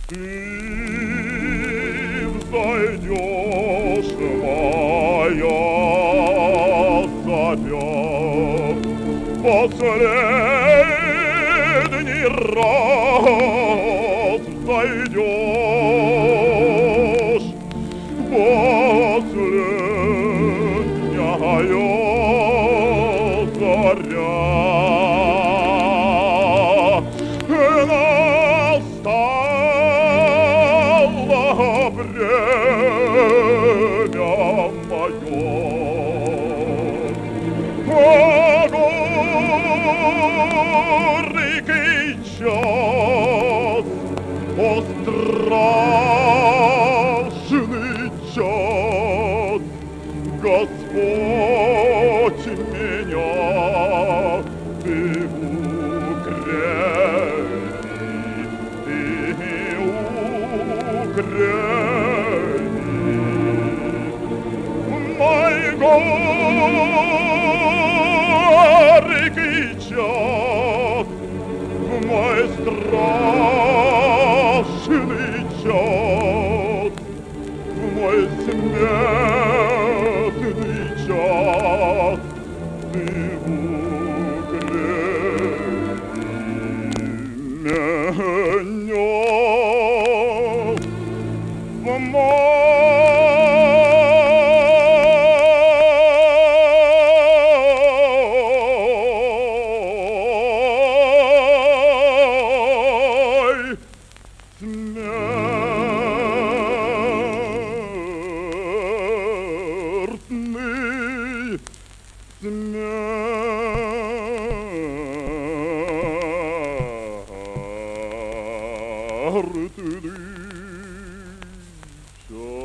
Ты взойдешь, моя заря, последний раз взойдешь, последняя заря. Настало время мое, горький час, о страшный час, Господь меня ты укрепи, мой горький час, мой страшный час, мой смертный час, ты укрепи меня. Смертный, смертный час.